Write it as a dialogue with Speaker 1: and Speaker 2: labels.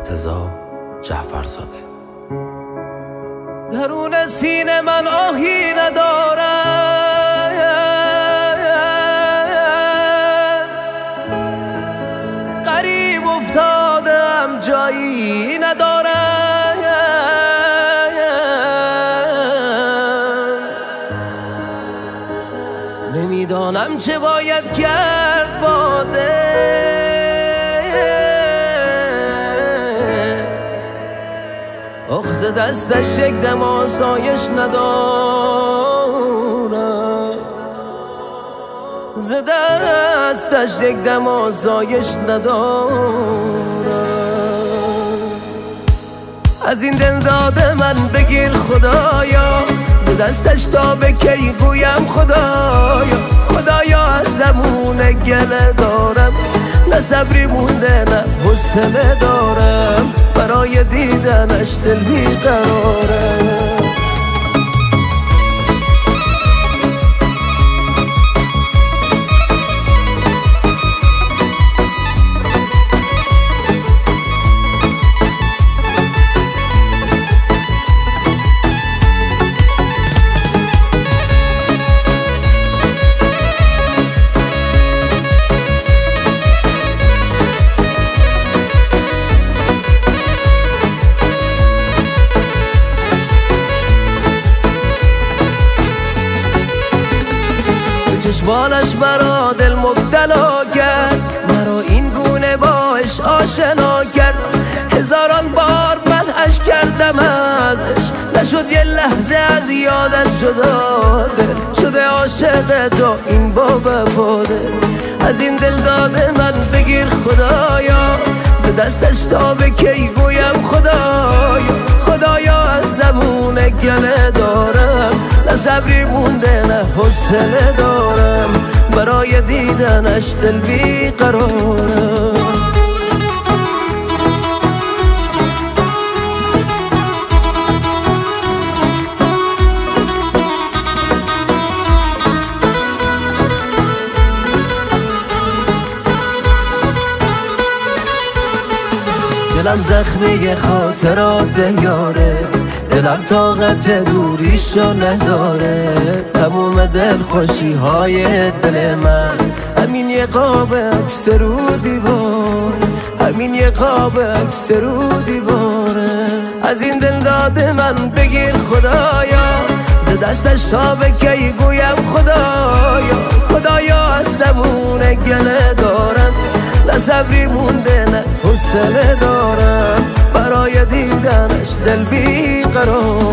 Speaker 1: مرتضی جعفرزاده.
Speaker 2: درون سینه من آهی ندارم، غریب افتادم جایی ندارم، نمیدانم چه باید کرد با ز دستش یک دم آسایش ندارم، ز دستش یک دم آسایش ندارم. از این دل داده من بگیر خدایا، ز دستش تا به کی گویم خدایا، خدایا از زمون گله دارم، نه صبری مونده نه حوصله دارم، برای دیدنش دل بیقرارم. چشمانش مرا دل مبتلا کرد، مرا این گونه باش آشنا کرد، هزاران بار من عشق کردم ازش، نشد یه لحظه از یادت جدا، دل شده عاشق تو این با وفاده. از این دل داده من بگیر خدایا، ز دستش تا به کی گویم خدایا، خدایا از زمون گله دارم، نه صبری مونده نه حوصله دارم، برای دیدنش دل بیقرارم. دلم زخمی خاطرات یاره، دلم طاقت دوریشو نداره، تموم دل خوشی های دل من همین یه قاب عکس رو دیوار، همین یه قاب عکس رو دیواره. از این دل داده من بگیر خدایا، ز دستش تا به کی گویم خدایا، خدایا از زمون گله دارم، نه صبری مونده نه حوصله دارم، برای دیدنش دل بیقرار.